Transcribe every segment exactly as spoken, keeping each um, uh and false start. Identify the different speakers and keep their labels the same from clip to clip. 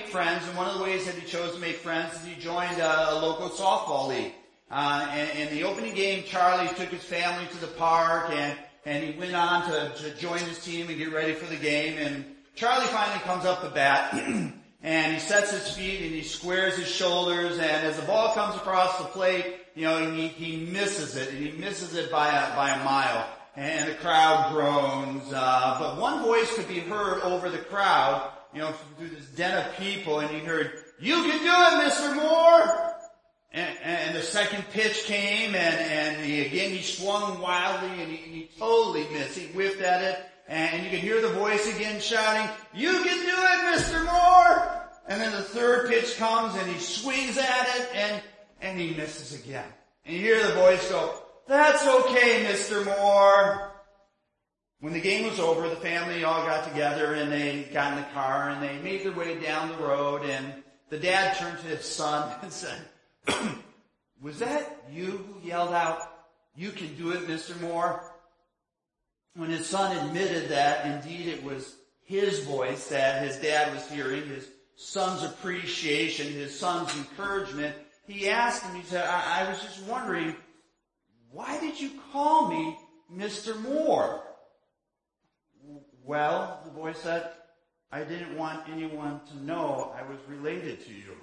Speaker 1: friends, and one of the ways that he chose to make friends is he joined a, a local softball league. Uh, and in the opening game, Charlie took his family to the park, and, and he went on to, to join his team and get ready for the game. And Charlie finally comes up the bat, and he sets his feet and he squares his shoulders, and as the ball comes across the plate, you know, he, he misses it, and he misses it by a, by a mile. And the crowd groans, uh, but one voice could be heard over the crowd, you know, through this den of people, and he heard, "You can do it, Mister Moore!" And, and the second pitch came, and, and he, again he swung wildly, and he, and he totally missed. He whiffed at it, and you can hear the voice again shouting, "You can do it, Mister Moore!" And then the third pitch comes, and he swings at it, and, and he misses again. And you hear the voice go, "That's okay, Mister Moore." When the game was over, the family all got together, and they got in the car, and they made their way down the road, and the dad turned to his son and said, "Was that you who yelled out, 'You can do it, Mister Moore'?" When his son admitted that indeed it was his voice that his dad was hearing, his son's appreciation, his son's encouragement, he asked him, he said, I, I was just wondering, why did you call me Mister Moore?" "Well," the boy said, "I didn't want anyone to know I was related to you."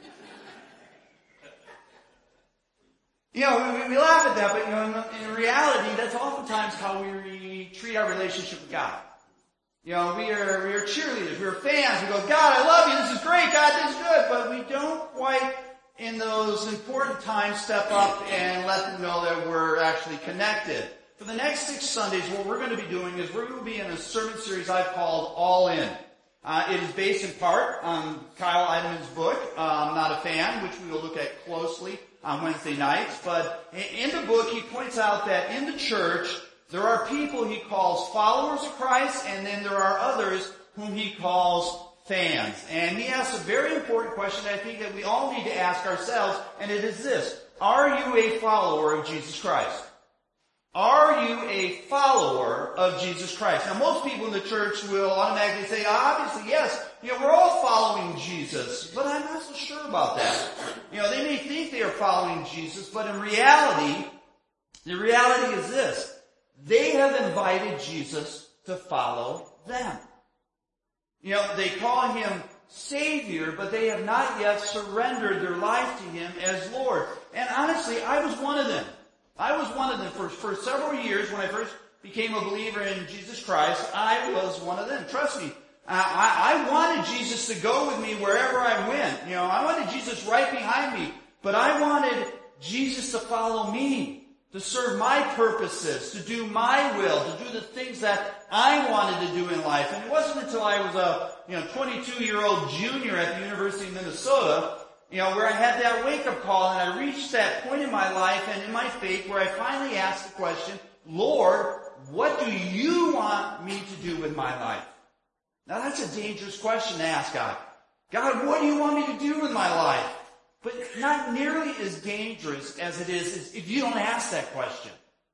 Speaker 1: You know, we, we laugh at that, but you know, in, in reality, that's oftentimes how we treat our relationship with God. You know, we are we are cheerleaders, we are fans. We go, "God, I love you. This is great. God, this is good," but we don't quite, in those important times, step up and let them know that we're actually connected. For the next six Sundays, what we're going to be doing is we're going to be in a sermon series I've called All In. Uh, it is based in part on Kyle Idleman's book, uh, I'm Not a Fan, which we will look at closely on Wednesday nights. But in the book, he points out that in the church, there are people he calls followers of Christ, and then there are others whom he calls fans. And he asks a very important question that I think that we all need to ask ourselves, and it is this: are you a follower of Jesus Christ? Are you a follower of Jesus Christ? Now, most people in the church will automatically say, obviously, yes, you know, we're all following Jesus, but I'm not so sure about that. You know, they may think they are following Jesus, but in reality, the reality is this: they have invited Jesus to follow them. You know, they call him Savior, but they have not yet surrendered their life to him as Lord. And honestly, I was one of them. I was one of them for, for several years. When I first became a believer in Jesus Christ, I was one of them. Trust me, I, I wanted Jesus to go with me wherever I went. You know, I wanted Jesus right behind me, but I wanted Jesus to follow me, to serve my purposes, to do my will, to do the things that I wanted to do in life. And it wasn't until I was a, you know, twenty-two-year-old junior at the University of Minnesota, you know, where I had that wake-up call, and I reached that point in my life and in my faith where I finally asked the question, "Lord, what do you want me to do with my life?" Now that's a dangerous question to ask God. God, what do you want me to do with my life? But not nearly as dangerous as it is if you don't ask that question.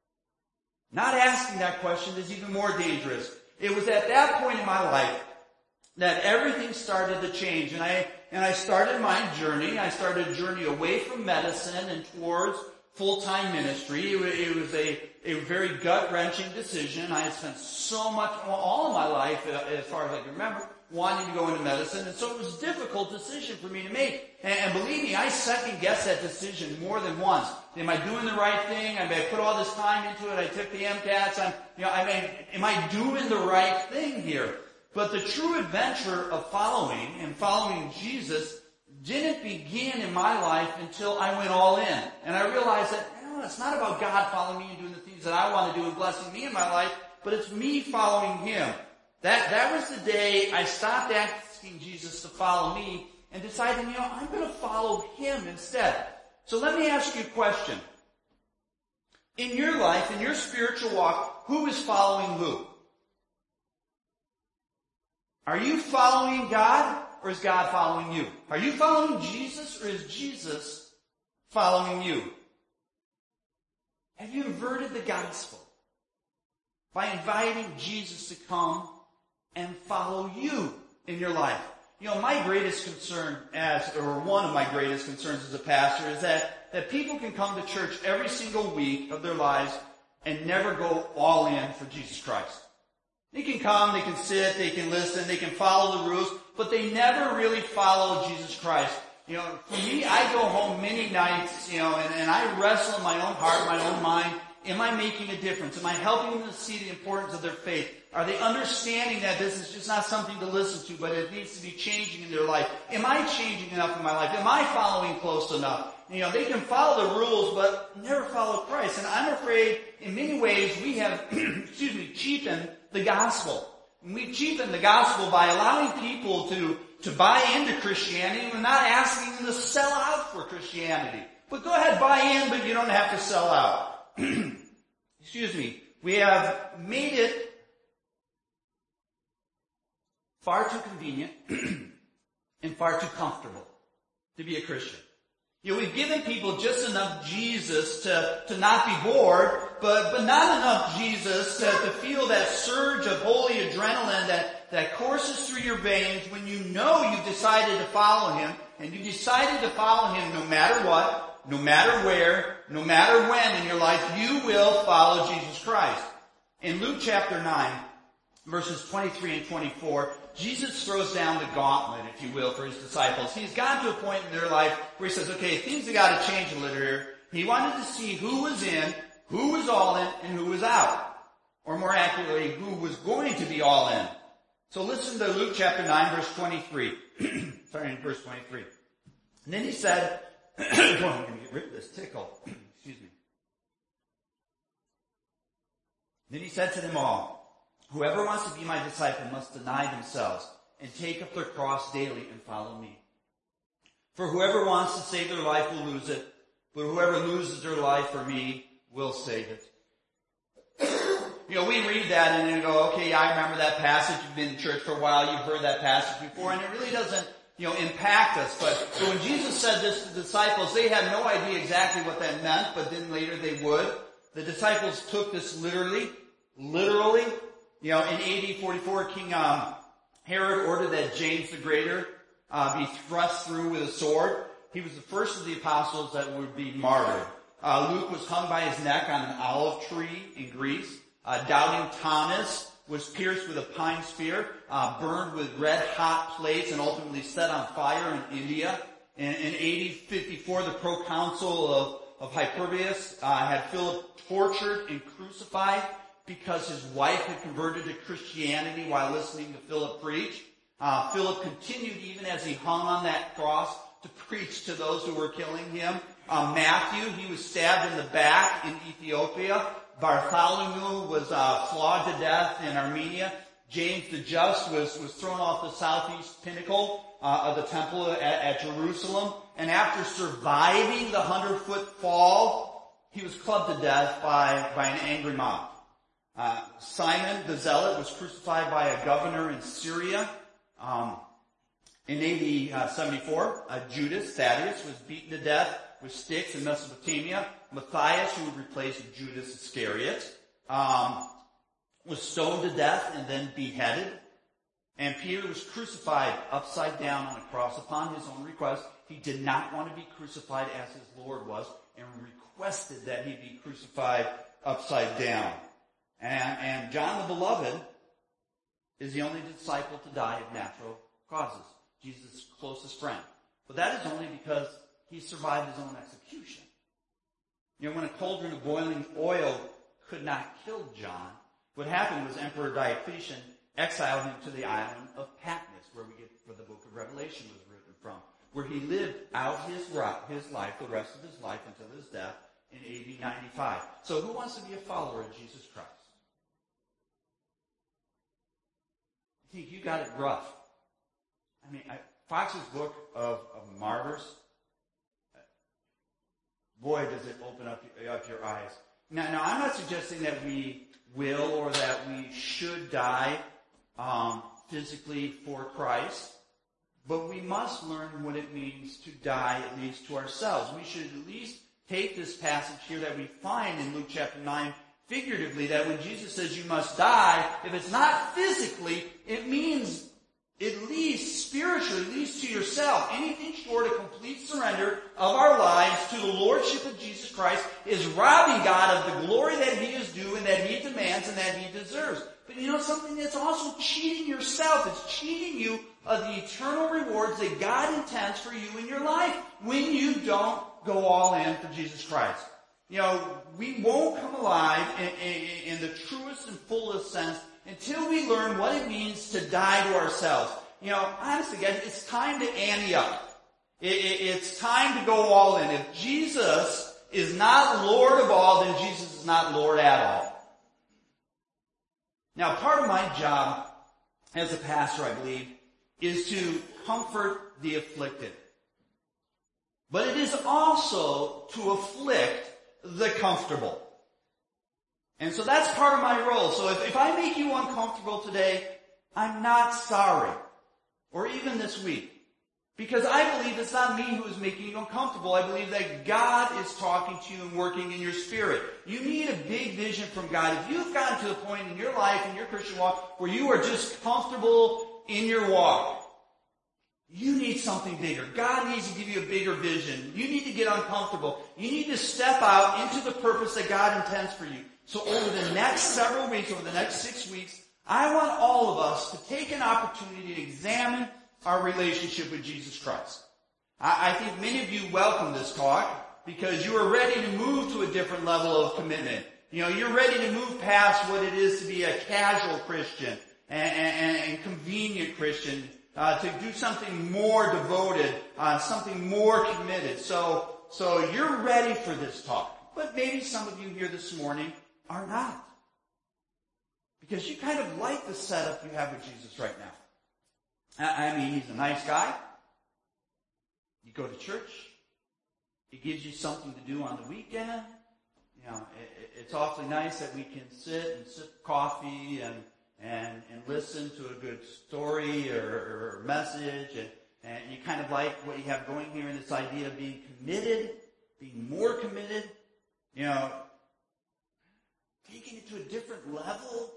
Speaker 1: Not asking that question is even more dangerous. It was at that point in my life that everything started to change, and I and I started my journey. I started a journey away from medicine and towards full-time ministry. It was, it was a, a very gut-wrenching decision. I had spent so much, all of my life, as far as I can remember, wanting to go into medicine, and so it was a difficult decision for me to make. And, and believe me, I second-guessed that decision more than once. Am I doing the right thing? I mean, I put all this time into it. I took the MCATs. I'm, you know, I mean, am I doing the right thing here? But the true adventure of following and following Jesus didn't begin in my life until I went all in. And I realized that, you know, it's not about God following me and doing the things that I want to do and blessing me in my life, but it's me following him. That, that was the day I stopped asking Jesus to follow me and decided, you know, I'm going to follow him instead. So let me ask you a question. In your life, in your spiritual walk, who is following who? Are you following God, or is God following you? Are you following Jesus, or is Jesus following you? Have you inverted the gospel by inviting Jesus to come and follow you in your life? You know, my greatest concern as, or one of my greatest concerns as a pastor is that, that people can come to church every single week of their lives and never go all in for Jesus Christ. They can come, they can sit, they can listen, they can follow the rules, but they never really follow Jesus Christ. You know, for me, I go home many nights, you know, and, and I wrestle in my own heart, my own mind. Am I making a difference? Am I helping them to see the importance of their faith? Are they understanding that this is just not something to listen to, but it needs to be changing in their life? Am I changing enough in my life? Am I following close enough? You know, they can follow the rules, but never follow Christ. And I'm afraid, in many ways, we have, excuse me, cheapened the gospel. And we cheapened the gospel by allowing people to, to buy into Christianity and not asking them to sell out for Christianity. But go ahead, buy in, but you don't have to sell out. Excuse me. We have made it far too convenient and far too comfortable to be a Christian. You know, we've given people just enough Jesus to, to not be bored, but, but not enough Jesus to, to feel that surge of holy adrenaline that, that courses through your veins when you know you've decided to follow Him, and you decided to follow Him no matter what, no matter where, no matter when in your life, you will follow Jesus Christ. In Luke chapter nine, verses twenty-three and twenty-four, Jesus throws down the gauntlet, if you will, for His disciples. He's gotten to a point in their life where He says, okay, things have got to change a little here. He wanted to see who was in, who was all in, and who was out. Or more accurately, who was going to be all in. So listen to Luke chapter nine, verse twenty-three. Sorry, in verse twenty-three. And then He said, oh, I'm going to get rid of this tickle. Excuse me. Then He said to them all, whoever wants to be my disciple must deny themselves and take up their cross daily and follow me. For whoever wants to save their life will lose it, but whoever loses their life for me will save it. You know, we read that and you go, okay, I remember that passage. You've been in church for a while. You've heard that passage before, and it really doesn't, you know, impact us. But, but when Jesus said this to the disciples, they had no idea exactly what that meant, but then later they would. The disciples took this literally, literally. You know, in A D forty-four, King um, Herod ordered that James the Greater uh, be thrust through with a sword. He was the first of the apostles that would be martyred. Uh, Luke was hung by his neck on an olive tree in Greece. Uh, Doubting Thomas was pierced with a pine spear, uh, burned with red-hot plates, and ultimately set on fire in India. In, in A D fifty-four, the proconsul of, of Hyperbius uh, had Philip tortured and crucified because his wife had converted to Christianity while listening to Philip preach. Uh, Philip continued even as he hung on that cross to preach to those who were killing him. Uh, Matthew, he was stabbed in the back in Ethiopia. Bartholomew was uh, flogged to death in Armenia. James the Just was, was thrown off the southeast pinnacle uh, of the temple at, at Jerusalem. And after surviving the hundred-foot fall, he was clubbed to death by, by an angry mob. Uh, Simon the Zealot was crucified by a governor in Syria. Um, in A D uh, seventy-four, uh, Judas, Thaddeus, was beaten to death with sticks in Mesopotamia. Matthias, who would replace Judas Iscariot, um, was stoned to death and then beheaded. And Peter was crucified upside down on a cross upon his own request. He did not want to be crucified as his Lord was, and requested that he be crucified upside down. And, and John the Beloved is the only disciple to die of natural causes. Jesus' closest friend. But that is only because he survived his own execution. You know, when a cauldron of boiling oil could not kill John, what happened was Emperor Diocletian exiled him to the island of Patmos, where we get where the book of Revelation was written from, where he lived out his, his life, the rest of his life until his death in A D ninety-five. So who wants to be a follower of Jesus Christ? I think you got it rough. I mean, I, Fox's book of, of martyrs, boy, does it open up, up your eyes. Now, now, I'm not suggesting that we will or that we should die um, physically for Christ, but we must learn what it means to die, at least to ourselves. We should at least take this passage here that we find in Luke chapter nine figuratively, that when Jesus says you must die, if it's not physically, it means at least spiritually, at least to yourself, anything short of complete surrender of our lives to the Lordship of Jesus Christ is robbing God of the glory that He is due and that He demands and that He deserves. But you know something? That's also cheating yourself. It's cheating you of the eternal rewards that God intends for you in your life when you don't go all in for Jesus Christ. You know, we won't come alive in, in, in the truest and fullest sense until we learn what it means to die to ourselves. You know, honestly, guys, it's time to ante up. It, it, it's time to go all in. If Jesus is not Lord of all, then Jesus is not Lord at all. Now, part of my job as a pastor, I believe, is to comfort the afflicted. But it is also to afflict the comfortable. And so that's part of my role. So if, if I make you uncomfortable today, I'm not sorry. Or even this week. Because I believe it's not me who is making you uncomfortable. I believe that God is talking to you and working in your spirit. You need a big vision from God. If you've gotten to the point in your life, in your Christian walk, where you are just comfortable in your walk, you need something bigger. God needs to give you a bigger vision. You need to get uncomfortable. You need to step out into the purpose that God intends for you. So over the next several weeks, over the next six weeks, I want all of us to take an opportunity to examine our relationship with Jesus Christ. I, I think many of you welcome this talk because you are ready to move to a different level of commitment. You know, you're ready to move past what it is to be a casual Christian and, and, and convenient Christian, uh, to do something more devoted, uh, something more committed. So, so you're ready for this talk. But maybe some of you here this morning are not. Because you kind of like the setup you have with Jesus right now. I mean, He's a nice guy. You go to church. He gives you something to do on the weekend. You know, it, it's awfully nice that we can sit and sip coffee and and, and listen to a good story or, or message. And, and you kind of like what you have going here in this idea of being committed, being more committed. You know, taking it to a different level.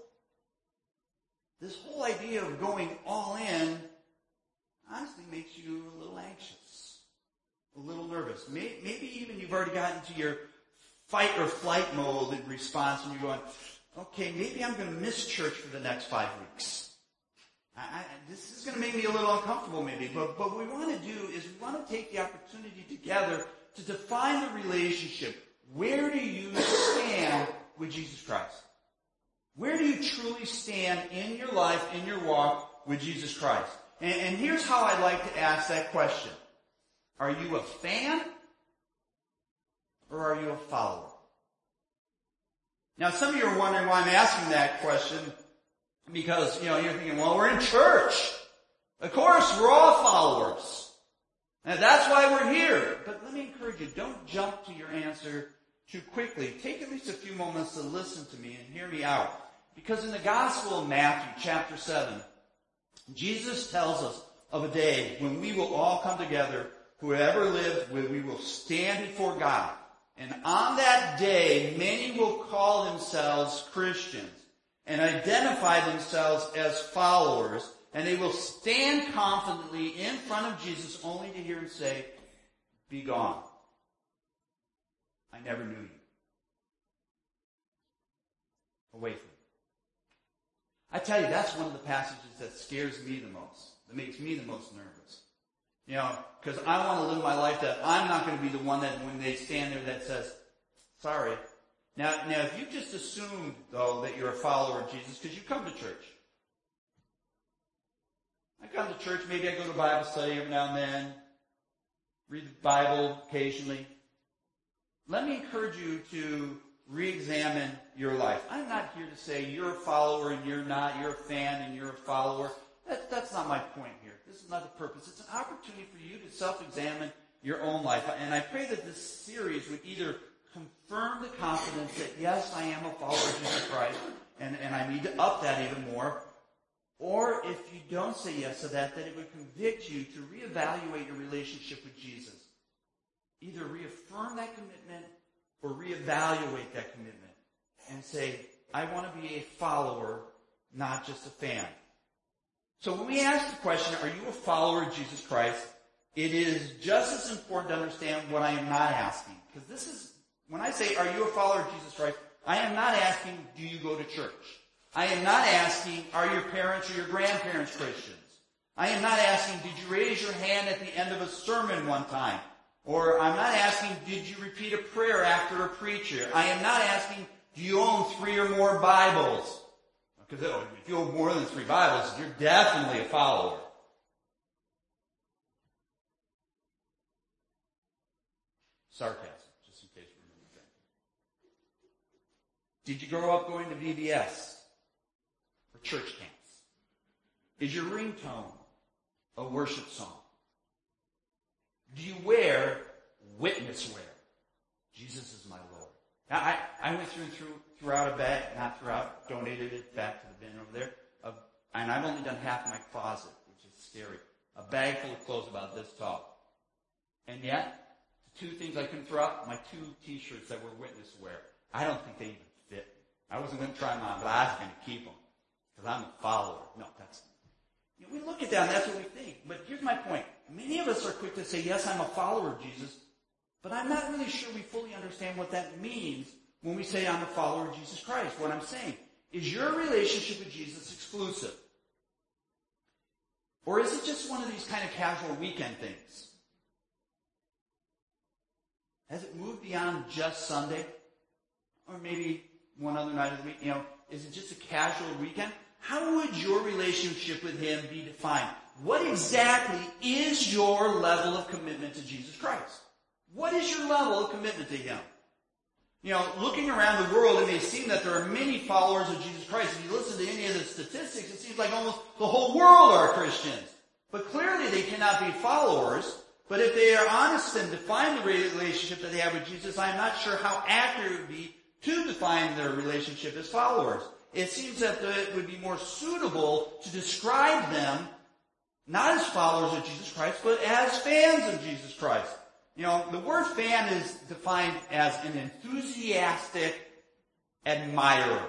Speaker 1: This whole idea of going all in honestly makes you a little anxious, a little nervous. Maybe even you've already gotten to your fight or flight mode in response and you're going, okay, maybe I'm going to miss church for the next five weeks. I, I, this is going to make me a little uncomfortable maybe, but, but what we want to do is we want to take the opportunity together to define the relationship. Where do you stand with Jesus Christ? Where do you truly stand in your life, in your walk with Jesus Christ? And, and here's how I like to ask that question. Are you a fan or are you a follower? Now, some of you are wondering why I'm asking that question because, you know, you're thinking, well, we're in church. Of course, we're all followers. And that's why we're here. But let me encourage you, don't jump to your answer too quickly. Take at least a few moments to listen to me and hear me out. Because in the Gospel of Matthew, chapter seven, Jesus tells us of a day when we will all come together, whoever lives, when we will stand before God. And on that day, many will call themselves Christians and identify themselves as followers, and they will stand confidently in front of Jesus only to hear Him say, "Be gone. I never knew you." Away from me. I tell you, that's one of the passages that scares me the most, that makes me the most nervous. You know, because I want to live my life that I'm not going to be the one that when they stand there that says, sorry. Now, now if you just assumed, though, that you're a follower of Jesus, because you come to church. I come to church, maybe I go to Bible study every now and then, read the Bible occasionally. Let me encourage you to re-examine your life. I'm not here to say you're a follower and you're not, you're a fan and you're a follower. That, that's not my point here. This is not the purpose. It's an opportunity for you to self-examine your own life. And I pray that this series would either confirm the confidence that, yes, I am a follower of Jesus Christ, and, and I need to up that even more, or if you don't say yes to that, that it would convict you to reevaluate your relationship with Jesus. Either reaffirm that commitment or reevaluate that commitment and say, I want to be a follower, not just a fan. So when we ask the question, are you a follower of Jesus Christ, it is just as important to understand what I am not asking. Because this is, when I say, are you a follower of Jesus Christ, I am not asking, do you go to church? I am not asking, are your parents or your grandparents Christians? I am not asking, did you raise your hand at the end of a sermon one time? Or I'm not asking, did you repeat a prayer after a preacher? I am not asking, do you own three or more Bibles? Because if you own more than three Bibles, you're definitely a follower. Sarcasm, just in case we're moving. Did you grow up going to V B S or church camps? Is your ringtone a worship song? Do you wear witness wear? Jesus is my Lord. Now, I, I went through and through, throughout a bag, not throughout, donated it back to the bin over there, of, and I've only done half my closet, which is scary. A bag full of clothes about this tall. And yet, the two things I couldn't throw out, my two t-shirts that were witness wear. I don't think they even fit. I wasn't going to try them on, but I was going to keep them. Because I'm a follower. No, that's... You know, we look at that and that's what we think. But here's my point. Many of us are quick to say, yes, I'm a follower of Jesus, but I'm not really sure we fully understand what that means when we say I'm a follower of Jesus Christ. What I'm saying, is your relationship with Jesus exclusive? Or is it just one of these kind of casual weekend things? Has it moved beyond just Sunday? Or maybe one other night of the week? You know, is it just a casual weekend? How would your relationship with Him be defined? What exactly is your level of commitment to Jesus Christ? What is your level of commitment to Him? You know, looking around the world, it may seem that there are many followers of Jesus Christ. If you listen to any of the statistics, it seems like almost the whole world are Christians. But clearly they cannot be followers. But if they are honest and define the relationship that they have with Jesus, I'm not sure how accurate it would be to define their relationship as followers. It seems that it would be more suitable to describe them not as followers of Jesus Christ, but as fans of Jesus Christ. You know, the word fan is defined as an enthusiastic admirer.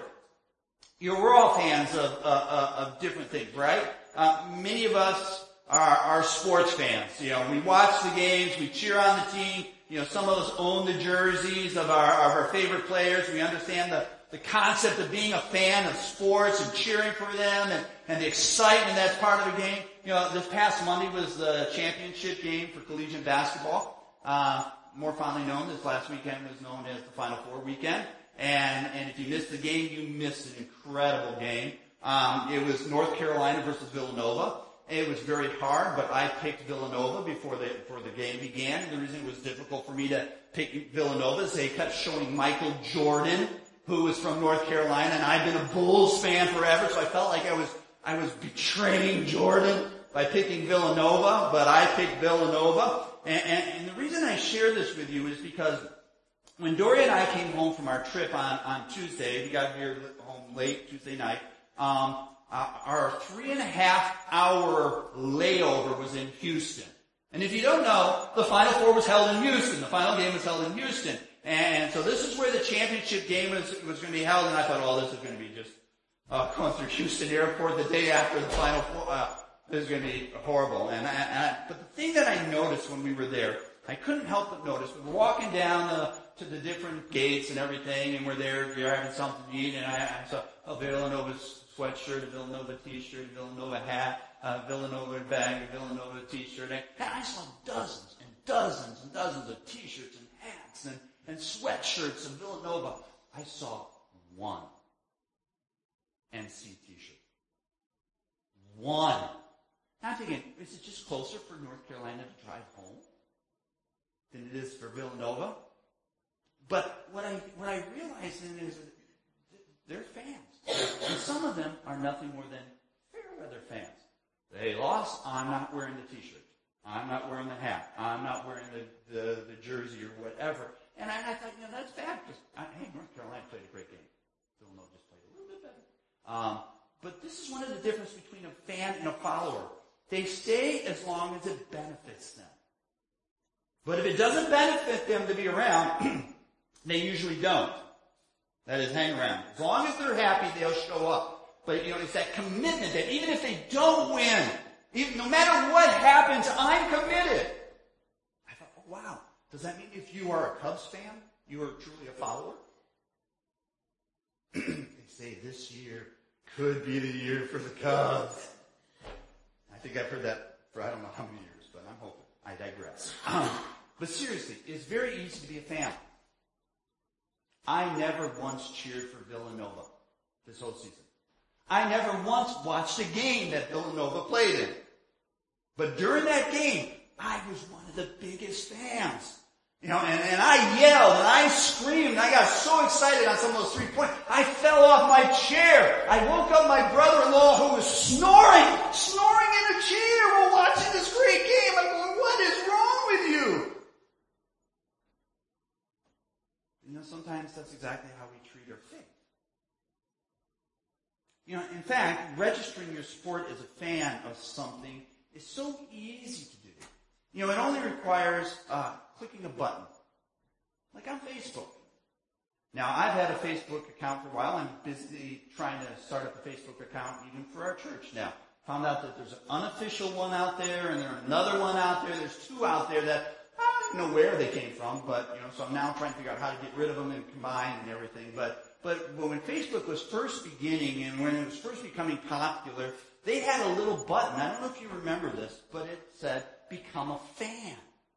Speaker 1: You know, we're all fans of, uh, uh, of different things, right? Uh, many of us are, are sports fans. You know, we watch the games, we cheer on the team. You know, some of us own the jerseys of our, of our favorite players. We understand the the concept of being a fan of sports and cheering for them and, and the excitement that's part of the game. You know, this past Monday was the championship game for collegiate basketball. Uh, more fondly known, this last weekend was known as the Final Four weekend. And, and if you missed the game, you missed an incredible game. Um, it was North Carolina versus Villanova. It was very hard, but I picked Villanova before the, before the game began. And the reason it was difficult for me to pick Villanova is they kept showing Michael Jordan, who was from North Carolina, and I've been a Bulls fan forever, so I felt like I was I was betraying Jordan by picking Villanova, but I picked Villanova. And, and, and the reason I share this with you is because when Dory and I came home from our trip on, on Tuesday, we got here home late Tuesday night, um, uh, our three and a half hour layover was in Houston. And if you don't know, the Final Four was held in Houston. The final game was held in Houston. And so this is where the championship game was, was going to be held, and I thought, oh, this is going to be just uh, going through Houston Airport the day after the Final Four. Uh, this is going to be horrible. And I, and I, but the thing that I noticed when we were there, I couldn't help but notice. We were walking down the, to the different gates and everything, and we're there, we're having something to eat, and I, I saw a Villanova sweatshirt, a Villanova t-shirt, a Villanova hat, a Villanova bag, a Villanova t-shirt. And I saw dozens and dozens and dozens of t-shirts and hats and and sweatshirts of Villanova. I saw one N C t-shirt. One. Now I'm thinking, is it just closer for North Carolina to drive home than it is for Villanova? But what I what I realized then is that they're fans. And some of them are nothing more than fair weather fans. They lost, I'm not wearing the t-shirt. I'm not wearing the hat. I'm not wearing the, the, the jersey or whatever. And I, I thought, you know, that's bad because, hey, North Carolina played a great game. Villanova just played a little bit better. Um, but this is one of the differences between a fan and a follower. They stay as long as it benefits them. But if it doesn't benefit them to be around, they usually don't. That is, hang around. As long as they're happy, they'll show up. But, you know, it's that commitment that even if they don't win, even, no matter what happens, I'm committed. I thought, oh, wow. Does that mean if you are a Cubs fan, you are truly a follower? They say this year could be the year for the Cubs. I think I've heard that for I don't know how many years, but I'm hoping. I digress. Um, but seriously, it's very easy to be a fan. I never once cheered for Villanova this whole season. I never once watched a game that Villanova played in. But during that game, I was one of the biggest fans. You know, and, and I yelled and I screamed and I got so excited on some of those three points, I fell off my chair. I woke up my brother-in-law who was snoring, snoring in a chair while watching this great game. I'm going, what is wrong with you? You know, sometimes that's exactly how we treat our faith. You know, in fact, registering your support as a fan of something is so easy to do. You know, it only requires uh, clicking a button, like on Facebook. Now, I've had a Facebook account for a while. I'm busy trying to start up a Facebook account even for our church now. Found out that there's an unofficial one out there, and there's another one out there. There's two out there that I don't even know where they came from, but, you know, so I'm now trying to figure out how to get rid of them and combine and everything. But, but when Facebook was first beginning and when it was first becoming popular, they had a little button. I don't know if you remember this, but it said, become a fan.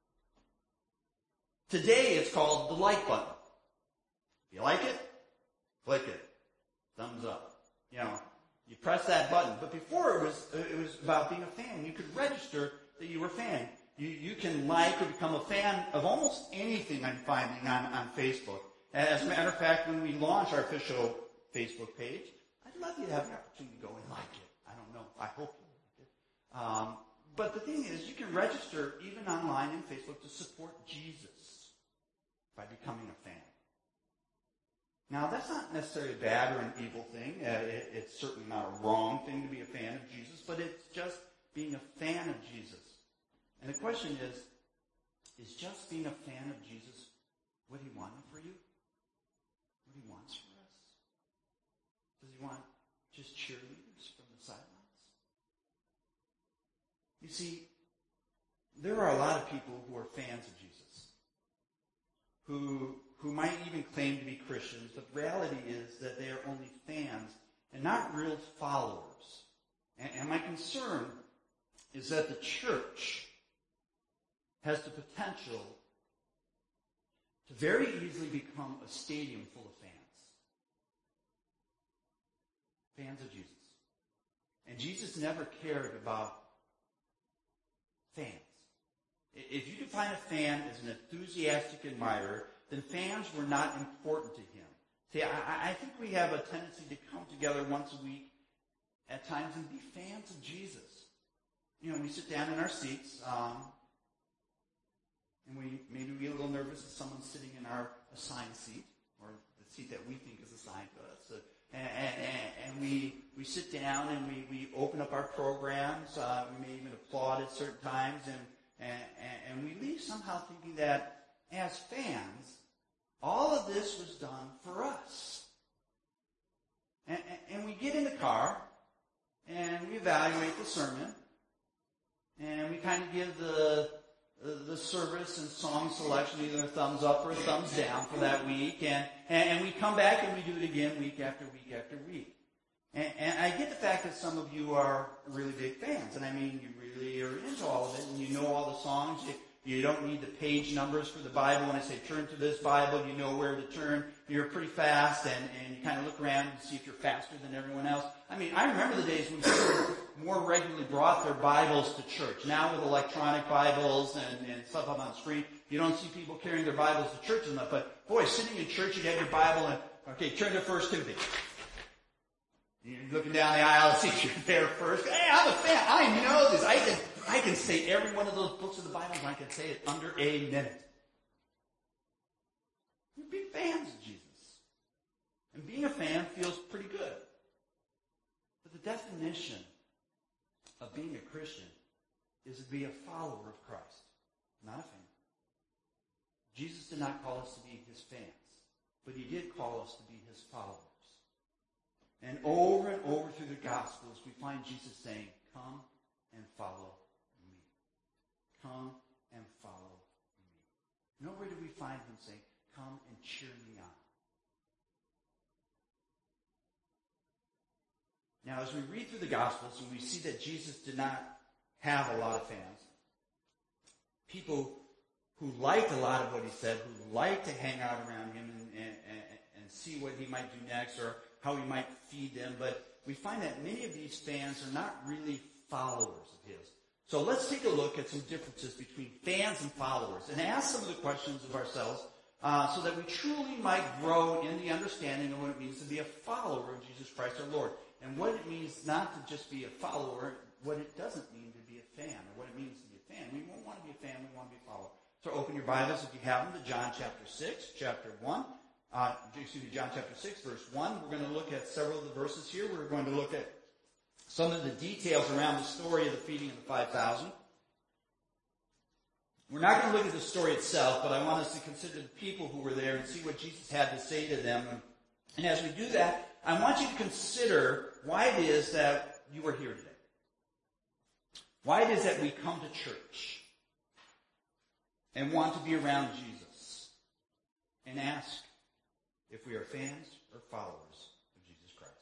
Speaker 1: Today it's called the like button. If you like it, click it. Thumbs up. You know, you press that button. But before it was it was about being a fan. You could register that you were a fan. You you can like or become a fan of almost anything I'm finding on, on Facebook. As a matter of fact, when we launch our official Facebook page, I'd love you to have the opportunity to go and like it. I don't know. I hope you like it. Um, But the thing is, you can register even online in Facebook to support Jesus by becoming a fan. Now, that's not necessarily a bad or an evil thing. Uh, it, it's certainly not a wrong thing to be a fan of Jesus, but it's just being a fan of Jesus. And the question is, is just being a fan of Jesus what he wanted for you? What he wants for us? Does he want just cheerleaders from the sidelines? You see, there are a lot of people who are fans of Jesus, who who might even claim to be Christians, but the reality is that they are only fans and not real followers. And, and my concern is that the church has the potential to very easily become a stadium full of fans. Fans of Jesus. And Jesus never cared about fans. If you define a fan as an enthusiastic admirer, then fans were not important to him. See, I, I think we have a tendency to come together once a week at times and be fans of Jesus. You know, we sit down in our seats, um, and we maybe we get a little nervous if someone's sitting in our assigned seat, or the seat that we think is assigned to us. So, and, and, and we we sit down and we, we open up our programs. Uh, we may even applaud at certain times, and, and and we leave somehow thinking that as fans, all of this was done for us. And, and, and we get in the car and we evaluate the sermon, and we kind of give the the service and song selection either a thumbs up or a thumbs down for that week, and, and, and we come back and we do it again week after week after week. And, and I get the fact that some of you are really big fans, and I mean you really are into all of it, and you know all the songs. You, you don't need the page numbers for the Bible. When I say turn to this Bible, you know where to turn. You're pretty fast, and, and you kind of look around and see if you're faster than everyone else. I mean, I remember the days when people more regularly brought their Bibles to church. Now with electronic Bibles and, and stuff up on the screen, you don't see people carrying their Bibles to church enough. But boy, sitting in church, you'd have your Bible and, okay, turn to First Timothy. You're looking down the aisle, see if you're there first. Hey, I'm a fan. I know this. I can, I can say every one of those books of the Bible, and I can say it under a minute. We're big fans of Jesus. And being a fan feels pretty good. But the definition of being a Christian is to be a follower of Christ, not a fan. Jesus did not call us to be his fans, but he did call us to be his followers. And over and over through the Gospels, we find Jesus saying, come and follow me. Come and follow me. Nowhere do we find him saying, come and cheer me on. Now, as we read through the Gospels, and we see that Jesus did not have a lot of fans, people who liked a lot of what he said, who liked to hang out around him and, and, and, and see what he might do next or how he might feed them. But we find that many of these fans are not really followers of his. So let's take a look at some differences between fans and followers and ask some of the questions of ourselves uh, so that we truly might grow in the understanding of what it means to be a follower of Jesus Christ our Lord. And what it means not to just be a follower, what it doesn't mean to be a fan, or what it means to be a fan. We won't want to be a fan, we want to be a follower. So open your Bibles, if you have them, to John chapter six, chapter one. Uh, excuse me, John chapter six, verse one. We're going to look at several of the verses here. We're going to look at some of the details around the story of the feeding of the five thousand. We're not going to look at the story itself, but I want us to consider the people who were there and see what Jesus had to say to them. And, and as we do that, I want you to consider why it is that you are here today. Why it is that we come to church and want to be around Jesus and ask if we are fans or followers of Jesus Christ.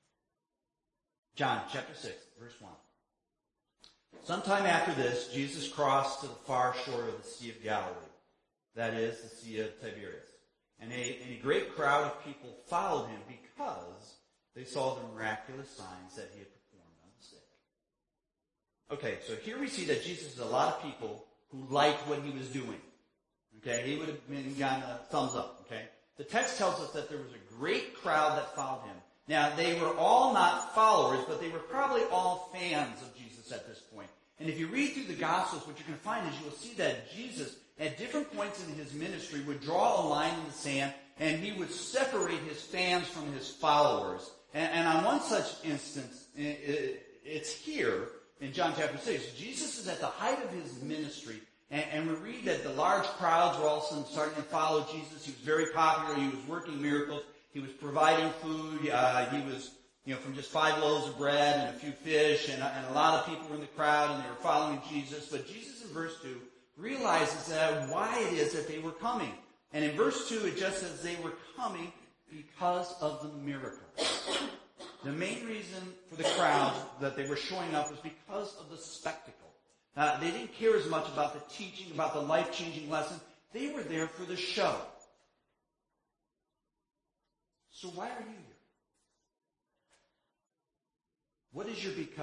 Speaker 1: John chapter six, verse one. Sometime after this, Jesus crossed to the far shore of the Sea of Galilee, that is, the Sea of Tiberias. And a, and a great crowd of people followed him because they saw the miraculous signs that he had performed on the sick. Okay, so here we see that Jesus has a lot of people who liked what he was doing. Okay, he would have been gotten a thumbs up. Okay, the text tells us that there was a great crowd that followed him. Now, they were all not followers, but they were probably all fans of Jesus at this point. And if you read through the Gospels, what you're going to find is you will see that Jesus, at different points in his ministry, would draw a line in the sand, and he would separate his fans from his followers. And, and on one such instance, it, it's here in John chapter six. Jesus is at the height of his ministry, and, and we read that the large crowds were all of a sudden starting to follow Jesus. He was very popular. He was working miracles. He was providing food. Uh, he was, you know, from just five loaves of bread and a few fish, and, and a lot of people were in the crowd, and they were following Jesus. But Jesus, in verse two, realizes that why it is that they were coming. And in verse two, it just says they were coming because of the miracle. The main reason for the crowd that they were showing up was because of the spectacle. Uh, they didn't care as much about the teaching, about the life-changing lesson. They were there for the show. So why are you here? What is your because?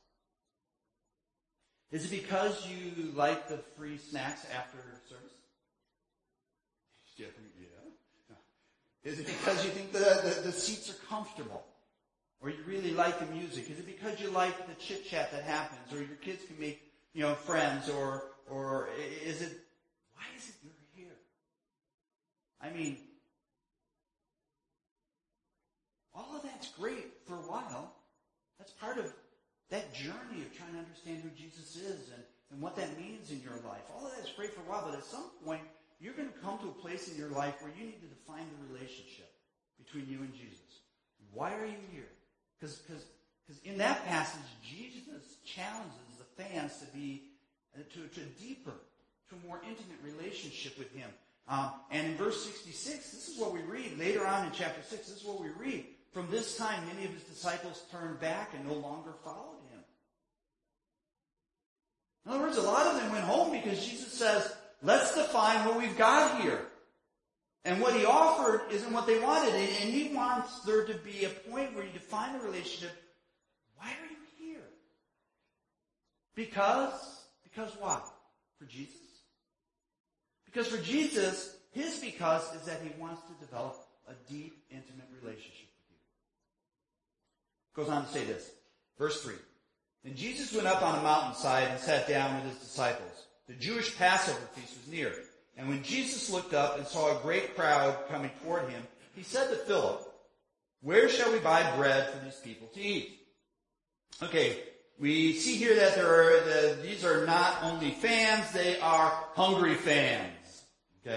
Speaker 1: Is it because you like the free snacks after service? Yeah. Is it because you think the, the, the seats are comfortable? Or you really like the music? Is it because you like the chit-chat that happens? Or your kids can make, you know, friends? Or or is it, why is it you're here? I mean, all of that's great for a while. That's part of that journey of trying to understand who Jesus is and, and what that means in your life. All of that's great for a while, but at some point, you're going to come to a place in your life where you need to define the relationship between you and Jesus. Why are you here? Because in that passage, Jesus challenges the fans to be uh, to, to a deeper, to a more intimate relationship with him. Um, and in verse sixty-six, this is what we read. Later on in chapter six, this is what we read. From this time, many of his disciples turned back and no longer followed him. In other words, a lot of them went home because Jesus says, let's define what we've got here. And what he offered isn't what they wanted. And he wants there to be a point where you define the relationship. Why are you here? Because, because why? For Jesus? Because for Jesus, his because is that he wants to develop a deep, intimate relationship with you. Goes on to say this. Verse three. Then Jesus went up on a mountainside and sat down with his disciples. The Jewish Passover feast was near. And when Jesus looked up and saw a great crowd coming toward him, he said to Philip, where shall we buy bread for these people to eat? Okay, we see here that there are the, these are not only fans, they are hungry fans. Okay?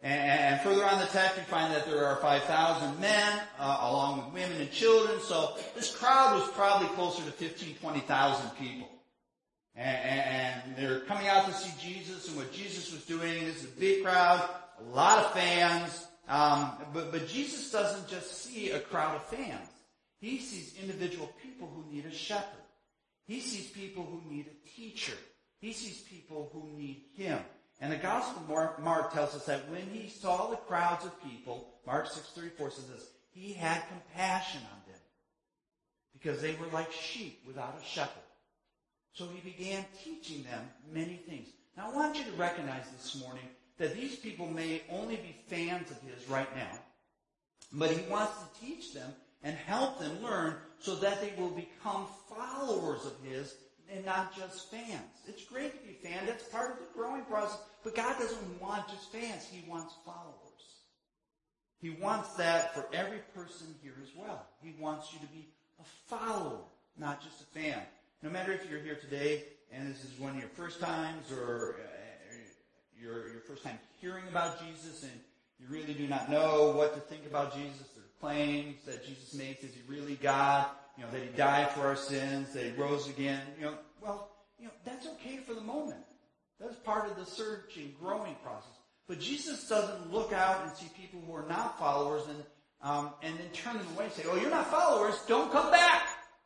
Speaker 1: And, and further on the text, we find that there are five thousand men, uh, along with women and children. So this crowd was probably closer to fifteen, twenty thousand people. And, and they're coming out to see Jesus and what Jesus was doing. This is a big crowd, a lot of fans. Um, but, but Jesus doesn't just see a crowd of fans. He sees individual people who need a shepherd. He sees people who need a teacher. He sees people who need him. And the Gospel of Mark, Mark tells us that when he saw the crowds of people, Mark six thirty-four says this, he had compassion on them because they were like sheep without a shepherd. So he began teaching them many things. Now I want you to recognize this morning that these people may only be fans of his right now, but he wants to teach them and help them learn so that they will become followers of his and not just fans. It's great to be a fan. That's part of the growing process. But God doesn't want just fans. He wants followers. He wants that for every person here as well. He wants you to be a follower, not just a fan. No matter if you're here today and this is one of your first times or your, your first time hearing about Jesus and you really do not know what to think about Jesus, there are claims that Jesus makes. Is he really God? You know, that he died for our sins, that he rose again. You know, well, you know, that's okay for the moment. That's part of the searching, growing process. But Jesus doesn't look out and see people who are not followers and um, and then turn them away and say, oh, you're not followers, don't come back.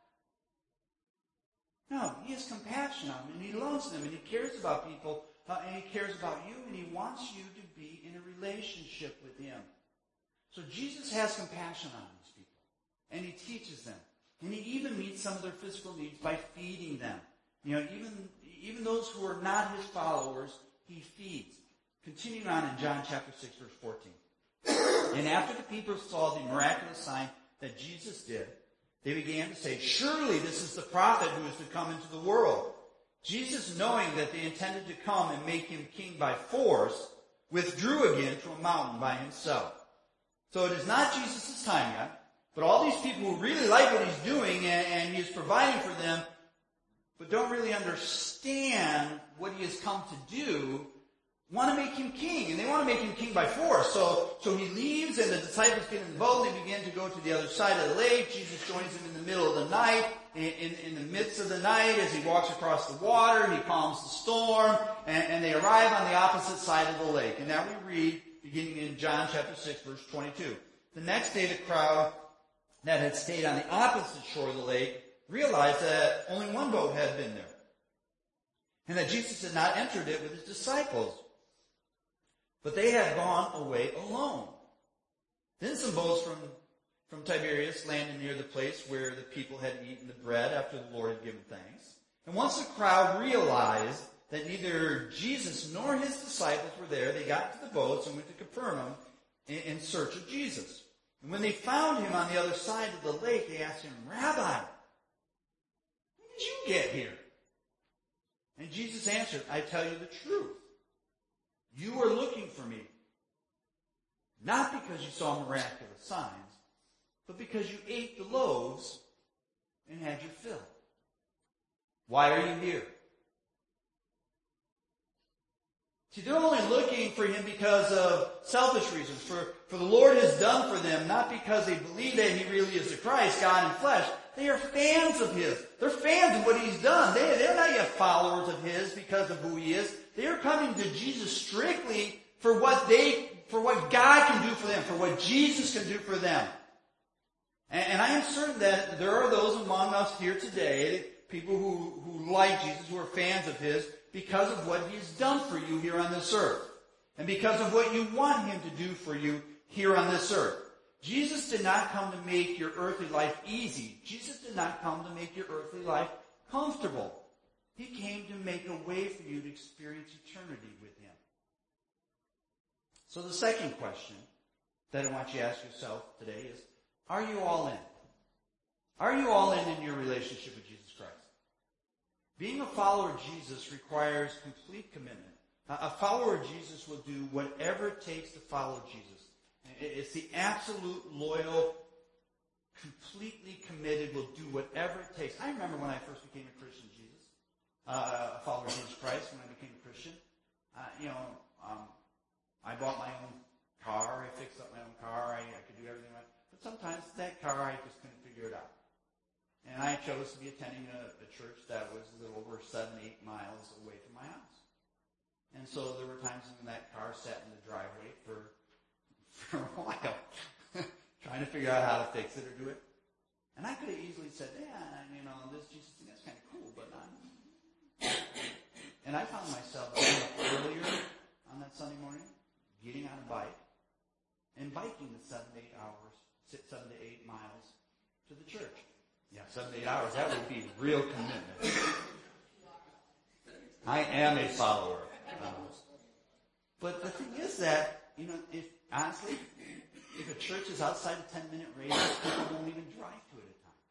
Speaker 1: No, he has compassion on them, and he loves them, and he cares about people, uh, and he cares about you, and he wants you to be in a relationship with him. So Jesus has compassion on these people, and he teaches them. And he even meets some of their physical needs by feeding them. You know, even, even those who are not his followers, he feeds. Continuing on in John chapter six, verse fourteen. And after the people saw the miraculous sign that Jesus did, they began to say, surely this is the prophet who is to come into the world. Jesus, knowing that they intended to come and make him king by force, withdrew again to a mountain by himself. So it is not Jesus' time yet. But all these people who really like what he's doing and, and he is providing for them, but don't really understand what he has come to do, want to make him king. And they want to make him king by force. So, so he leaves and the disciples get in the boat and they begin to go to the other side of the lake. Jesus joins them in the middle of the night. In, in, in the midst of the night, as he walks across the water, he calms the storm. And, and they arrive on the opposite side of the lake. And now we read, beginning in John chapter six, verse twenty-two. The next day the crowd that had stayed on the opposite shore of the lake realized that only one boat had been there, and that Jesus had not entered it with his disciples, but they had gone away alone. Then some boats from, from Tiberias landed near the place where the people had eaten the bread after the Lord had given thanks. And once the crowd realized that neither Jesus nor his disciples were there, they got into the boats and went to Capernaum in, in search of Jesus. And when they found him on the other side of the lake, they asked him, Rabbi, when did you get here? And Jesus answered, I tell you the truth. You are looking for me, not because you saw miraculous signs, but because you ate the loaves and had your fill. Why are you here? See, they're only looking for him because of selfish reasons. For, for the Lord has done for them, not because they believe that he really is the Christ, God in flesh. They are fans of his. They're fans of what he's done. They, they're not yet followers of his because of who he is. They are coming to Jesus strictly for what they, for what God can do for them, for what Jesus can do for them. And, and I am certain that there are those among us here today, people who, who like Jesus, who are fans of his, because of what he's done for you here on this earth. And because of what you want him to do for you here on this earth. Jesus did not come to make your earthly life easy. Jesus did not come to make your earthly life comfortable. He came to make a way for you to experience eternity with him. So the second question that I want you to ask yourself today is, are you all in? Are you all in in your relationship with Jesus Christ? Being a follower of Jesus requires complete commitment. A follower of Jesus will do whatever it takes to follow Jesus. It's the absolute loyal, completely committed, will do whatever it takes. I remember when I first became a Christian Jesus, uh, a follower of Jesus Christ, when I became a Christian. Uh, you know, um, I bought my own to be attending a, a church that was a little over seven, eight miles away from my house. And so there were times when that car sat in the driveway for, for a while, trying to figure out how to fix it or do it. And I could have easily said, yeah, you know, this Jesus thing, that's kind of cool, but not. And I found myself earlier on that Sunday morning, getting on a bike and biking the seven to eight hours, seven to eight miles to the church. Yeah, seven to eight hours, that would be real commitment. I am a follower. Um, but the thing is that, you know, if honestly, if a church is outside a ten-minute radius, people won't even drive to it at times.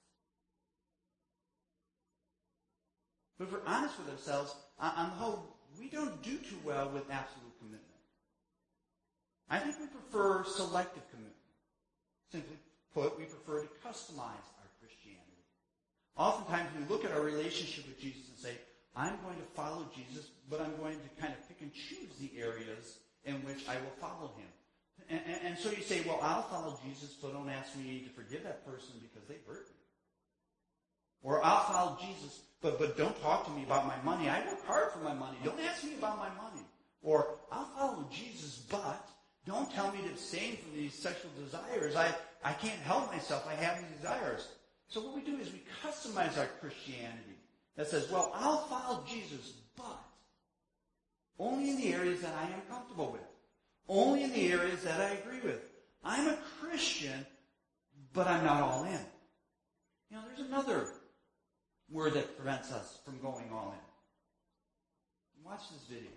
Speaker 1: But if we're honest with ourselves, on the whole, we don't do too well with absolute commitment. I think we prefer selective commitment. Simply put, we prefer to customize our Christianity. Oftentimes we look at our relationship with Jesus and say, I'm going to follow Jesus, but I'm going to kind of pick and choose the areas in which I will follow him. And, and, and so you say, well, I'll follow Jesus, but don't ask me to forgive that person because they hurt me. Or I'll follow Jesus, but, but don't talk to me about my money. I work hard for my money. Don't ask me about my money. Or I'll follow Jesus, but don't tell me to abstain from these sexual desires. I, I can't help myself. I have these desires. So what we do is we customize our Christianity. That says, well, I'll follow Jesus, but only in the areas that I am comfortable with. Only in the areas that I agree with. I'm a Christian, but I'm not all in. You know, there's another word that prevents us from going all in. Watch this video.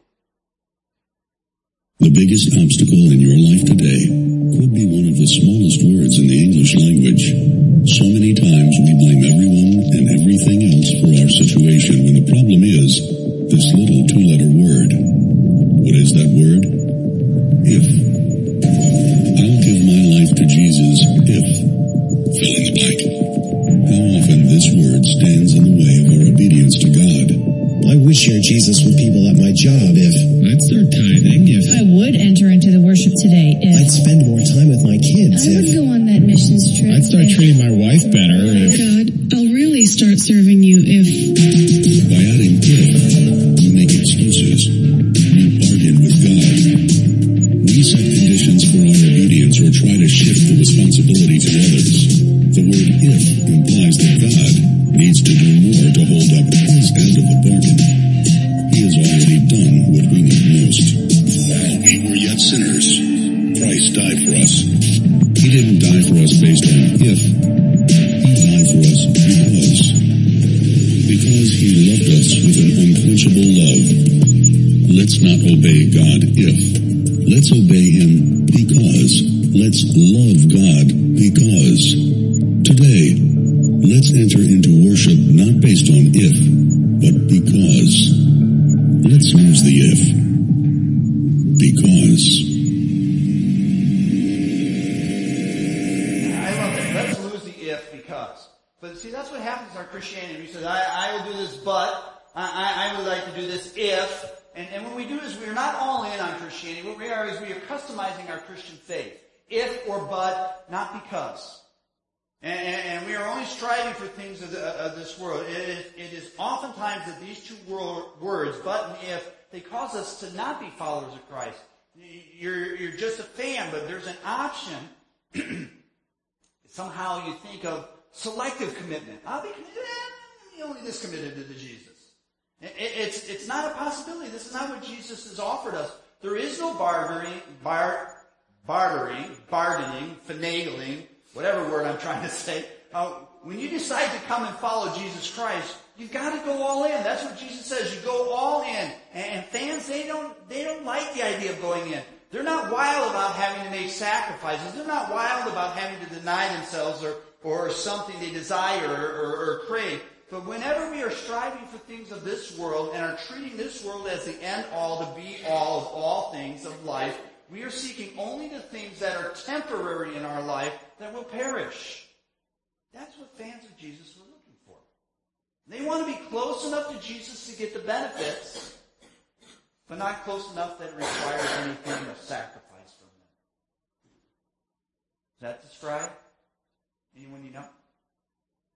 Speaker 2: The biggest obstacle in your life today could be one of the smallest words in the English language. So many times we blame everyone and everything else for our situation when the problem is this little two-letter word. What is that word? If. I'll give my life to Jesus if. Fill in the blank. How often this word stands in the way of our obedience to God.
Speaker 3: I would share Jesus with people at my job if...
Speaker 4: I'd start tithing if...
Speaker 5: I would enter into the worship today if...
Speaker 3: I'd spend more time with my kids
Speaker 5: I
Speaker 3: if...
Speaker 5: would go on that missions trip
Speaker 4: I'd start
Speaker 5: if,
Speaker 4: treating my wife better if...
Speaker 5: God, I'll really start serving you if...
Speaker 2: By adding if, we make excuses. We bargain with God. We set conditions for our obedience or try to shift the responsibility to others. The word if implies that God needs to do more to hold up his end of the bargain. He has already done what we need most. While we were yet sinners, Christ died for us. He didn't die for us based on if. He died for us because. Because he loved us with an unquenchable love. Let's not obey God if. Let's obey him because. Let's love God because. Today, let's enter into worship not based on if, but because. Let's lose the if. Because.
Speaker 1: I love it. Let's lose the if because. But see, that's what happens in our Christianity. We say, I, I will do this, but I, I would like to do this if. And, and what we do is we're not all in on Christianity. What we are is we are customizing our Christian faith. If or but, not because. And, and we are only striving for things of, the, of this world. It, it is oftentimes that these two words, but and if, they cause us to not be followers of Christ. You're, you're just a fan, but there's an option. Somehow you think of selective commitment. I'll be committed, eh, only this committed to Jesus. It, it's, it's not a possibility. This is not what Jesus has offered us. There is no bartering, bar, bartering, bargaining, finagling, whatever word I'm trying to say. Uh, when you decide to come and follow Jesus Christ, you've got to go all in. That's what Jesus says. You go all in. And, and fans, they don't, they don't like the idea of going in. They're not wild about having to make sacrifices. They're not wild about having to deny themselves or, or something they desire or, or, or crave. But whenever we are striving for things of this world and are treating this world as the end all, to be all of all things of life, we are seeking only the things that are temporary in our life that will perish. That's what fans of Jesus were looking for. They want to be close enough to Jesus to get the benefits, but not close enough that it requires anything of sacrifice from them. Does that describe anyone you know?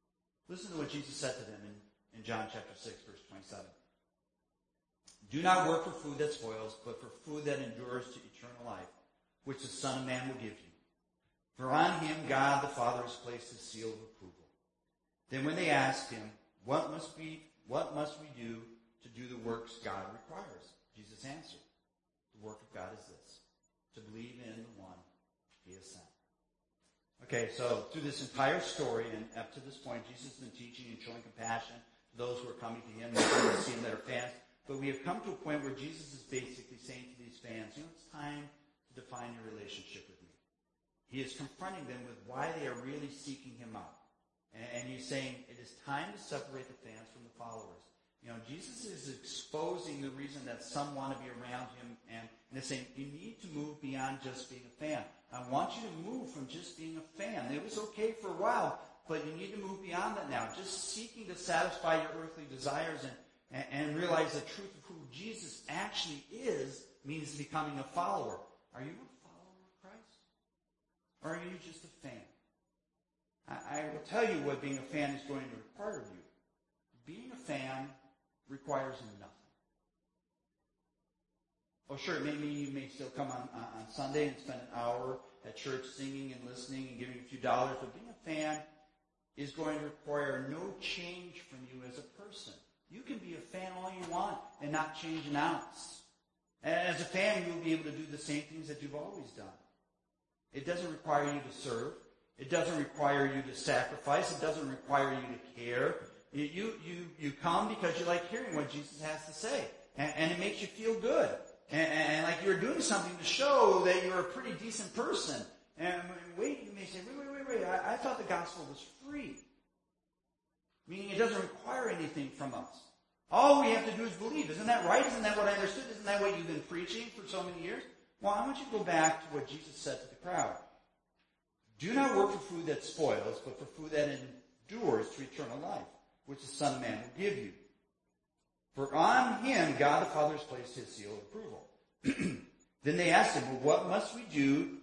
Speaker 1: Listen to what Jesus said to them in, in John chapter six, verse twenty-seven. Do not work for food that spoils, but for food that endures to eternal life, which the Son of Man will give you. For on him God the Father has placed his seal of approval. Then when they asked him, What must we, what must we do to do the works God requires? Jesus answered, The work of God is this, to believe in the one he has sent. Okay, so through this entire story and up to this point, Jesus has been teaching and showing compassion to those who are coming to him and to see him that are fans. But we have come to a point where Jesus is basically saying to these fans, you know, it's time to define your relationship with me. He is confronting them with why they are really seeking him out. And he's saying it is time to separate the fans from the followers. You know, Jesus is exposing the reason that some want to be around him, and, and he's saying you need to move beyond just being a fan. I want you to move from just being a fan. It was okay for a while, but you need to move beyond that now. Just seeking to satisfy your earthly desires and, and, and realize the truth of who Jesus actually is means becoming a follower. Are you a follower of Christ? Or are you just a fan? I, I will tell you what being a fan is going to require of you. Being a fan requires nothing. Oh, sure, maybe you may still come on, on, on Sunday and spend an hour at church singing and listening and giving a few dollars, but being a fan is going to require no change from you as a person. You can be a fan all you want and not change an ounce. And as a fan, you'll be able to do the same things that you've always done. It doesn't require you to serve. It doesn't require you to sacrifice. It doesn't require you to care. You, you, you, you come because you like hearing what Jesus has to say. And, and it makes you feel good. And, and like you're doing something to show that you're a pretty decent person. And wait, you may say, wait, wait, wait, wait. I, I thought the gospel was free. Meaning it doesn't require anything from us. All we have to do is believe. Isn't that right? Isn't that what I understood? Isn't that what you've been preaching for so many years? Well, I want you to go back to what Jesus said to the crowd. Do not work for food that spoils, but for food that endures to eternal life, which the Son of Man will give you. For on him God the Father has placed his seal of approval. Then they asked him, well, what must we do?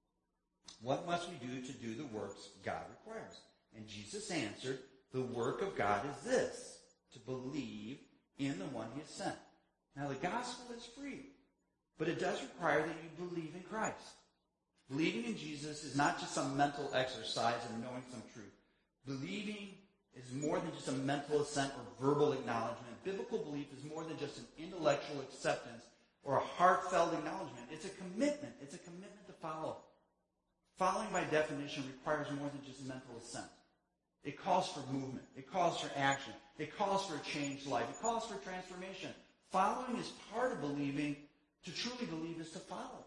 Speaker 1: What must we do to do the works God requires? And Jesus answered, the work of God is this, to believe in the one he has sent. Now the gospel is free, but it does require that you believe in Christ. Believing in Jesus is not just some mental exercise of knowing some truth. Believing is more than just a mental assent or verbal acknowledgement. Biblical belief is more than just an intellectual acceptance or a heartfelt acknowledgement. It's a commitment. It's a commitment to follow. Following, by definition, requires more than just mental assent. It calls for movement. It calls for action. It calls for a changed life. It calls for transformation. Following is part of believing. To truly believe is to follow.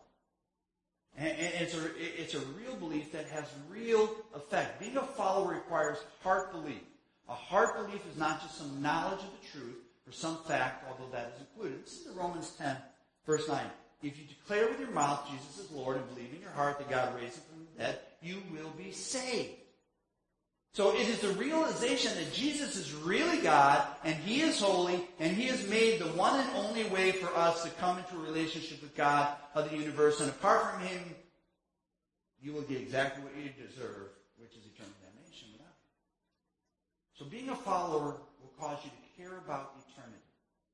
Speaker 1: And it's a, it's a real belief that has real effect. Being a follower requires heart belief. A heart belief is not just some knowledge of the truth or some fact, although that is included. This is Romans ten, verse nine. If you declare with your mouth Jesus is Lord and believe in your heart that God raised him from the dead, you will be saved. So it is the realization that Jesus is really God, and he is holy, and he has made the one and only way for us to come into a relationship with God of the universe. And apart from him, you will get exactly what you deserve, which is eternal damnation without him. So being a follower will cause you to care about eternity.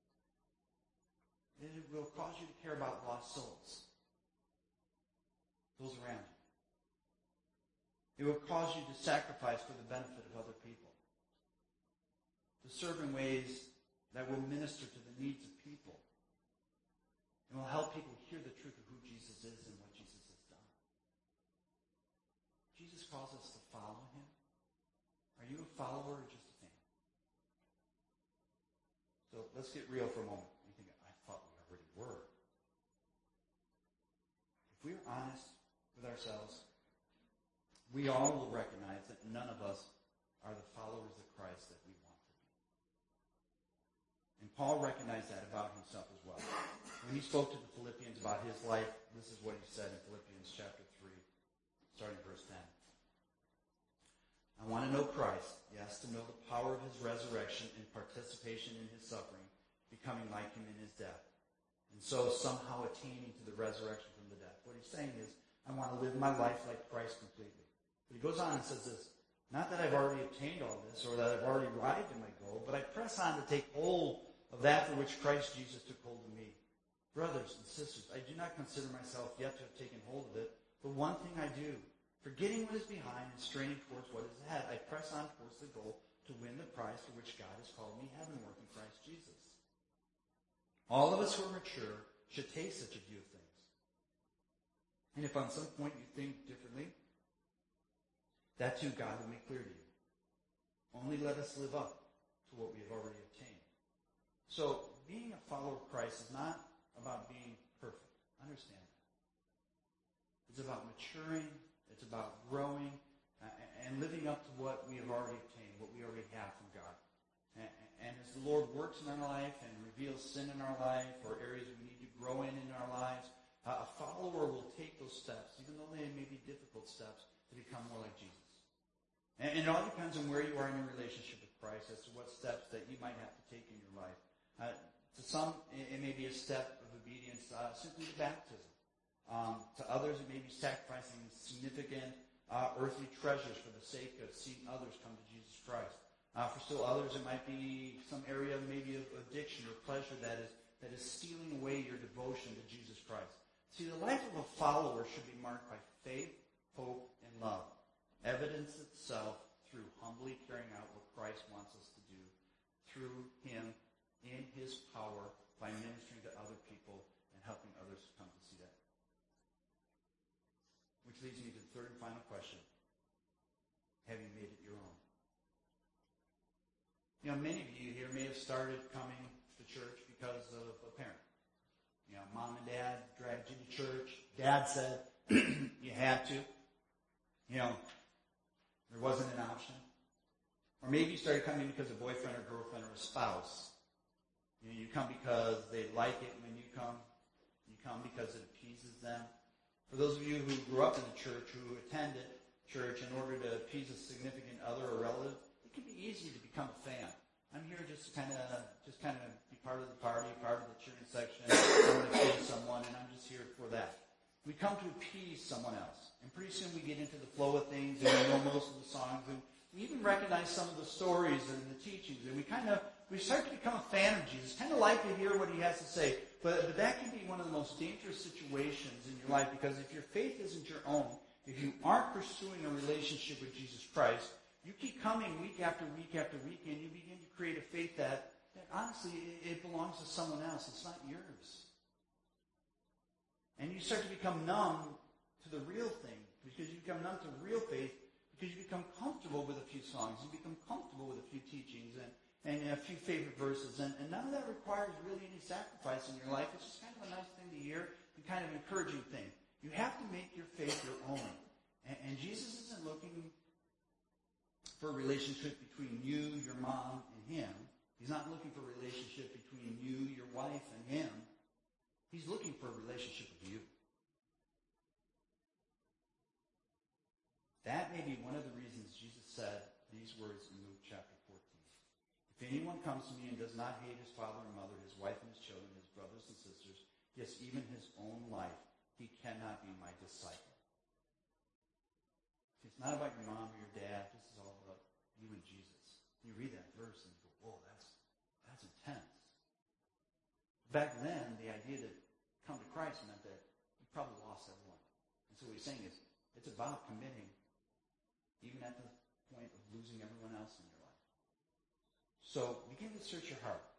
Speaker 1: It will cause you to care about lost souls, those around you. It will cause you to sacrifice for the benefit of other people. To serve in ways that will minister to the needs of people. And will help people hear the truth of who Jesus is and what Jesus has done. Jesus calls us to follow him. Are you a follower or just a fan? So let's get real for a moment. You think, I thought we already were. If we're honest with ourselves, we all will recognize that none of us are the followers of Christ that we want to be. And Paul recognized that about himself as well. When he spoke to the Philippians about his life, this is what he said in Philippians chapter three, starting verse ten. I want to know Christ, yes, to know the power of his resurrection and participation in his suffering, becoming like him in his death, and so somehow attaining to the resurrection from the dead. What he's saying is, I want to live my life like Christ completely. But he goes on and says this, Not that I've already obtained all this or that I've already arrived at my goal, but I press on to take hold of that for which Christ Jesus took hold of me. Brothers and sisters, I do not consider myself yet to have taken hold of it, but one thing I do, forgetting what is behind and straining towards what is ahead, I press on towards the goal to win the prize for which God has called me heavenward in Christ Jesus. All of us who are mature should taste such a view of things. And if on some point you think differently, that too God will make clear to you. Only let us live up to what we have already obtained. So, being a follower of Christ is not about being perfect. Understand that. It's about maturing. It's about growing uh, and living up to what we have already obtained, what we already have from God. And, and as the Lord works in our life and reveals sin in our life or areas we need to grow in in our lives, uh, a follower will take those steps, even though they may be difficult steps, to become more like Jesus. And, and it all depends on where you are in your relationship with Christ as to what steps that you might have to take in your life. Uh, to some, it, it may be a step of obedience, uh, simply to baptism. Um, to others, it may be sacrificing significant uh, earthly treasures for the sake of seeing others come to Jesus Christ. Uh, for still others, it might be some area maybe of addiction or pleasure that is that is stealing away your devotion to Jesus Christ. See, the life of a follower should be marked by faith, hope, and love. Evidence itself through humbly carrying out what Christ wants us to do through Him in His power by ministering to other people and helping others come to see that. Which leads me to the third and final question. Have you made it your own? You know, many of you here may have started coming to church because of a parent. You know, mom and dad dragged you to church. Dad said you had to. You know, there wasn't an option. Or maybe you started coming because a boyfriend or girlfriend or a spouse. You know, you come because they like it when you come. You come because it appeases them. For those of you who grew up in the church, who attended church in order to appease a significant other or relative, it can be easy to become a fan. I'm here just to kind of, just kind of be part of the party, part of the cheering section. I want to appease someone, and I'm just here for that. We come to appease someone else, and pretty soon we get into the flow of things, and we know most of the songs, and we even recognize some of the stories and the teachings, and we kind of, we start to become a fan of Jesus, kind of like to hear what He has to say. But, but that can be one of the most dangerous situations in your life, because if your faith isn't your own, if you aren't pursuing a relationship with Jesus Christ, you keep coming week after week after week, and you begin to create a faith that, that honestly, it, it belongs to someone else. It's not yours. And you start to become numb to the real thing, because you become numb to real faith, because you become comfortable with a few songs, you become comfortable with a few teachings, and, and a few favorite verses, and, and none of that requires really any sacrifice in your life. It's just kind of a nice thing to hear, and kind of encouraging thing. You have to make your faith your own. And, and Jesus isn't looking for a relationship between you, your mom, and Him. He's not looking for a relationship between you, your wife, and Him. He's looking for a relationship with you. That may be one of the reasons Jesus said these words in Luke chapter fourteen. If anyone comes to me and does not hate his father and mother, his wife and his children, his brothers and sisters, yes, even his own life, he cannot be my disciple. It's not about your mom or your dad. This is all about you and Jesus. You read that verse and you go, whoa, that's, that's intense. Back then, the idea that come to Christ meant that you probably lost everyone. And so what he's saying is, it's about committing, even at the point of losing everyone else in your life. So begin to search your heart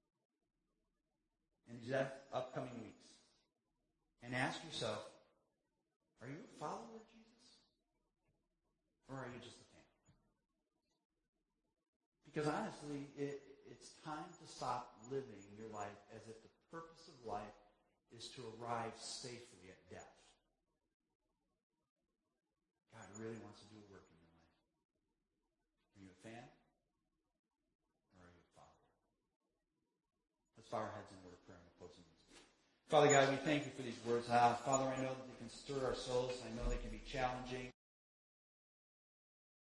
Speaker 1: in these upcoming weeks. And ask yourself, are you a follower of Jesus? Or are you just a fan? Because honestly, it, it's time to stop living your life as if the purpose of life is to arrive safely at death. God really wants to do a work in your life. Are you a fan? Or are you a follower? Let's bow our heads in word of prayer and closing this. Father God, we thank you for these words. Ah, Father, I know that they can stir our souls. I know they can be challenging.